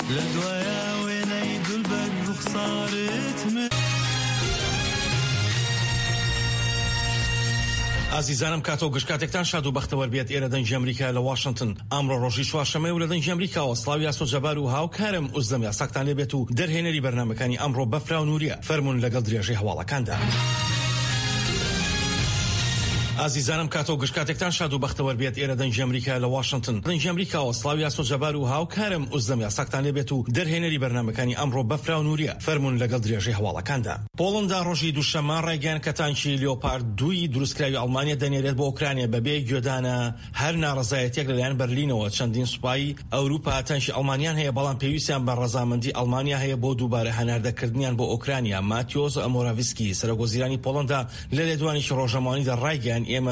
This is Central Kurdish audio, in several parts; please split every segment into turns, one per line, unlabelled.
لدوايا ويني دلبك بخسارت
عزیزانم کاتۆ گشتکاتێکتان شاد و بەختەوەر بێت ئێرە دەنگی ئەمریکا لە واشنگتن. ئەمڕۆ ڕۆژی چوارشەممەی و لە دەنگی ئەمریکا وەسڵاوی یاسۆ جەبار و هاوکارم ئوزدەم یاساکتان لێبێت و دەرهێنەری بەرنامەکانی ئەمڕۆ بەفرا و نووریە. فەرموون لەگەڵ درێژەی هەواڵەکاندا. عزیزانم کاتۆ گشتکاتێکتان شاد و بەختەوەر بێت ئێرە دەنگی ئەمریکا لە واشنگتن. دەنگی ئەمریکا وەسڵاوی یاسۆ جەبار و هاوکارم ئوزدەم یاساکتان لێبێت و دەرهێنەری بەرنامەکانی ئەمڕۆ بەفرا و نووریە. فەرموون لەگەڵ درێژەی هەواڵەکاندا. پۆڵندا ڕۆژی دووشەممە ڕایگەیان کە تانکی لیۆپارد 2 دروستکراوی ئەڵمانیا دەنێرێت بۆ ئوکرانیا بەبێ گوێدانە هەر ناڕەزایەتێک لەلایەن بەرلینەوە. چەندین سوپای ئەوروپا تانکی ئەڵمانیان هەیە بەڵام پێویستیان بە ڕەزامەندی ئەڵمانیا هەیە بۆ دووبارە هەناردەکردنیان بۆ ئوکرانیا. ماتیۆز مۆراڤیسکی سەرۆکوەزیرانی پۆڵندا لە لێدوانێکی ڕۆژەمانیدا ڕایگەیان ئێمە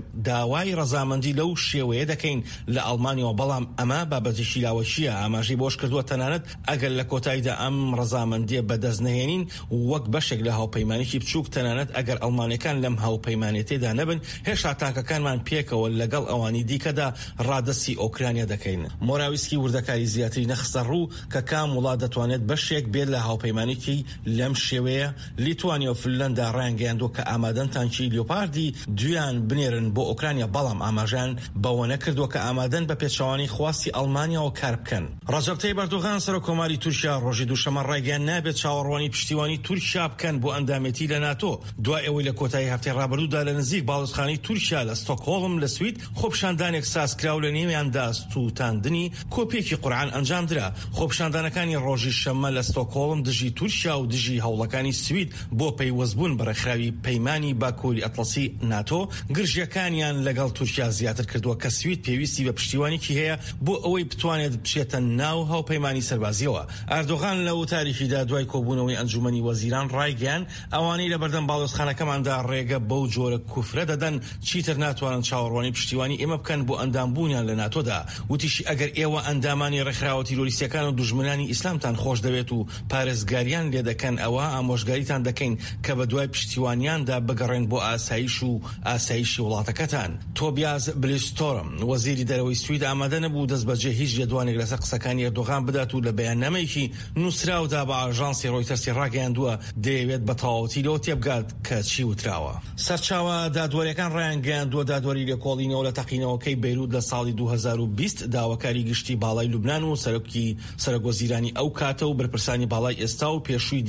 داوای ڕەزامەندی لەو شێوەیە دەکەین لە ئەڵمانیەوە، بەڵام ئەمە بابەتێکی لاوەشیە. ئاماژەی بۆش کردووە تەنانەت ئەگەر لە کۆتاییدا ئەم ڕەزامەندیە بەدەست نەهێنین وەک بەشێک لە هاوپەیمانێکی بچووک، تەنانەت ئەگەر ئەڵمانیەکان لەم هاوپەیمانێتێدا نەبن هێشتا تانکەکانمان پێکەوە لەگەڵ ئەوانی دیکەدا ڕادەسی ئۆکرانیا دەکەین. مۆراویسکی وردەکاری زیاتری نەخستە ڕوو کە کام وڵات دەتوانێت بەشێک بێت لە هاوپەیمانێکی لەم شێوەیە. لیتوانیا و فنلەندا ڕایگەیاندووە کە ئامادەن تانکی لیۆپاردی دویان بنێرن بۆ ئوکرانیا، بەڵام ئاماژیان بەوە نەکردووە کە ئامادەن بە پێچەوانی خواستی ئەڵمانیاەوە کار بکەن. ڕەجەب تەیب ئەردۆغان سەرۆکۆماری تورکیا ڕۆژی دووشەممە ڕایگەیان نابێت چاوەڕوانی پشتیوانی تورکیا بکەن بۆ ئەندامێتی لە ناتۆ دوای ئەوەی لە کۆتایی هەفتەی ڕابردوودا لە نزیک باڵوسخانەی تورکیا لە ستۆکهۆڵم لە سوید خۆپشاندانێک سازکراو لە نێویاندا ستوتاندنی کۆپێکی قورعان ئەنجامدرا. خۆپشاندانەکانی ڕۆژی شەممە لە ستۆکهۆڵم دژی تورکیا و دژی هەوڵەکانی سوید بۆ پەیوەستبوون بەڕێکخراوی پەیمانی باکووری ئەتڵەسی ناتۆ گرژیەکانیان لەگەڵ تورکیا زیاتر کردووە کە سوید پێویستی بە پشتیوانێکی هەیە بۆ ئەوەی بتوانێت بچێتە ناو هاوپەیمانی سەربازیەوە. ئەردۆغان لە وتاریکیدا دوای کۆبوونەوەی ئەنجومەنی وەزیران ڕایگەیان ئەوانەی لە بەردەم باڵوسخانەکەماندا ڕێگە بەو جۆرە کوفرە دەدەن چیتر ناتوانن چاوەڕوانی پشتیوانی ئێمە بکەن بۆ ئەندامبوونیان لە ناتۆدا. وتیشی ئەگەر ئێوە ئەندامانی ڕێکخراوە تیرۆریستیەکان و دوژمنانی ئیسلامتان خۆش دەوێت و پارێزگاریان لێ دەکەن ئەوە ئامۆژگاریتان دەکەین کە بە دوای پشتیوانیاندا بگەڕێن بۆ ئاسایشی وڵاتەکەتان. تۆبیاز بلیستۆرم وەزیری دەرەوەی سوید ئامادە نەبوو دەست بەجێ هیچ لێدوانێک لەسەر قسەکانی ئەردۆغان بدات و لە بەیاننامەیەکی نووسراودا بە ئاژانسی ڕۆیتەرسی ڕاگەیاندووە دەیەوێت بە تەواوەتی لەوە تێبگات کە چی وتراوە. سەرچاوە دادوەریەکان ڕایانگەیاندووە دادوەری لێکۆڵینەوە لە تەقینەوەکەی بەیروت لە ساڵی 2020 داواکاری گشتی باڵای لوبنان و سەرۆکوەزیرانی ئەو کاتە و بەرپرسانی باڵای ئێستا و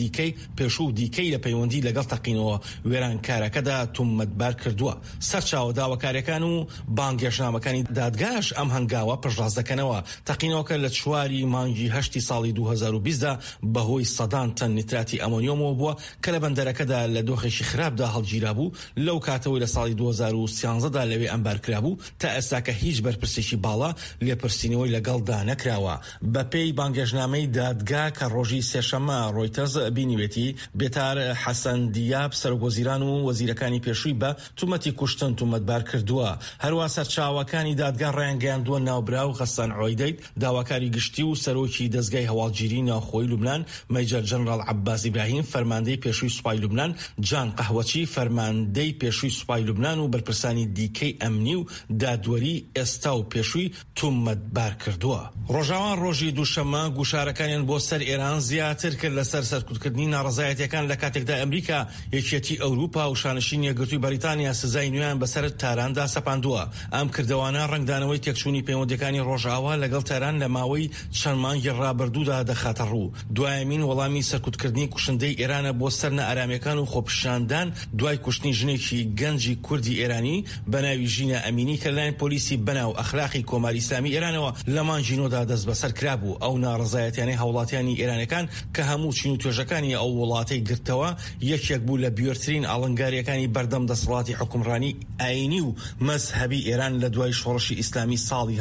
پێشوو دیکەی لە پەیوەندی لەگەڵ تەقینەوە وێرانکارەکەدا تومەتبار کردووە. سەرچاوە داواکاریەکان و بانگێشنامەکانی دادگاش ئەم هەنگاوە پشتڕاست دەکەنەوە. تەقینەوەکە لە 4 مانگی 8 ساڵی 2020دا بەهۆی سەدان تەن نیتراتی ئەمۆنیۆمەوە بووە کە لە بەندەرەکەدا لە دۆخێکی خراپدا هەڵگیرا بوو. لەو کاتەوەی لە ساڵی 2013دا لەوێ ئەمبار کرابوو تا ئێستا کە هیچ بەرپرسێکی باڵا لێپرسینەوەی لەگەڵدا نەکراوە. بەپێی بانگێشنامەی دادگا کە ڕۆژی سێشەممە ڕۆیتەرز بینیوێتی بێتار حەسەن دیاب سەرۆکوەزیران و وەزیرەکانی پێشووی بە تومەتی کوشتن تومەتبار کردووە. هەروە سەرچاوەکانی دادگا ڕایانگەیاندووە ناوبراو غەسان عۆیدەیت داواکاری گشتی و سەرۆکی دەستگای هەواڵگیری ناوخۆی لوبنان، مەیجەر جەنەڕاڵ عەباس ئیبراهیم فەرماندەی پێشووی سوپای لوبنان، جان قەهوەچی فەرماندەی پێشووی سوپای لوبنان و بەرپرسانی دیکەی ئەمنی و دادوەری ئێستا و پێشووی تومەتبار کردووە. ڕۆژاوان ڕۆژی دووشەممە گوشارەکانیان بۆ سەر ئێران زیاتر کرد لەسەر سەرکوتکردنی ناڕەزایەتیەکان لە کاتێکدا ئەمریکا یەکێتی ئەوروپا و شانشینی یەکگرتووی بەریتانیا سزای نوێیان بەسەر تاراندا سەپاندووە. ئەم کردەوانە ڕنگدانەوەی تێکچوونی پەیوەندیەکانی ڕۆژاوا لەگەڵ تاران لە ماوەی چەند مانگی ڕابردوودا دەخاتە ڕوو. دوایەمین وەڵامی سەرکوتکردنی کوشندەی ئێرانە بۆ سەر نەئارامیەکان و خۆپیشاندان دوای کوشتنی ژنێکی گەنجی کوردی ئێرانی بەناوی ژینە ئەمینی کە لەلایەن پۆلیسی بەناو ئەخلاقی کۆماری ئیسلامی ئێرانەوە لە مانجینۆدا دەست بەسەر کرابوو. ئەو ناڕەزایەتیانەی هاوڵاتیانی ئێرانەکان کە هەموو چین و توێژەکانی ئەو وڵاتەی گرتەوە یەکێک بوو لە بیورترین ئاڵنگاریەکانی بەردەم دەسەڵاتی حکومڕانی ئاینی و مەزهەبی ئێران لە دوای شۆڕشی ئیسلامی ساڵی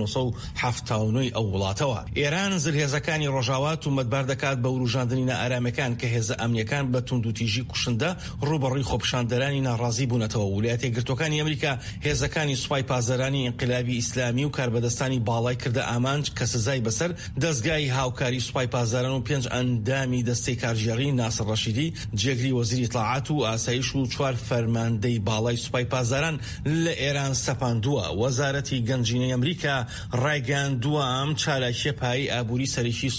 1979 ئەو وڵاتەوە. ئێران زرهێزەکانی ڕۆژاوا تومەتبار دەکات بە وروژاندنی نائارامەکان کە هێزە ئەمنیەکان بە توندوتیژی کوشندە ڕوبەڕووی خۆپیشاندەرانی ناڕازی بوونەتەوە. ویلایەتە یەکگرتووەکانی ئەمریکا هێزەکانی سوپای پازەرانی ئینقلابی ئیسلامی و کاربەدەستانی باڵای کردە ئامانج کە سزای بەسەر دەستگای هاوکاری سوپای پازەران و 5 ئەندامی دەستەی کارژێڕی ناسر ڕەشیدی جێگری وەزیری ئیتلاعات و ئاسایش و 4 فەرماندەی باڵای سوپای پازەران لە ئێران سەپاندووە. وەزارەتی گەنجینەی ئەمریکا ڕایگەیاندووە ئەم چالاکیە پایی ئابووری سەرەکی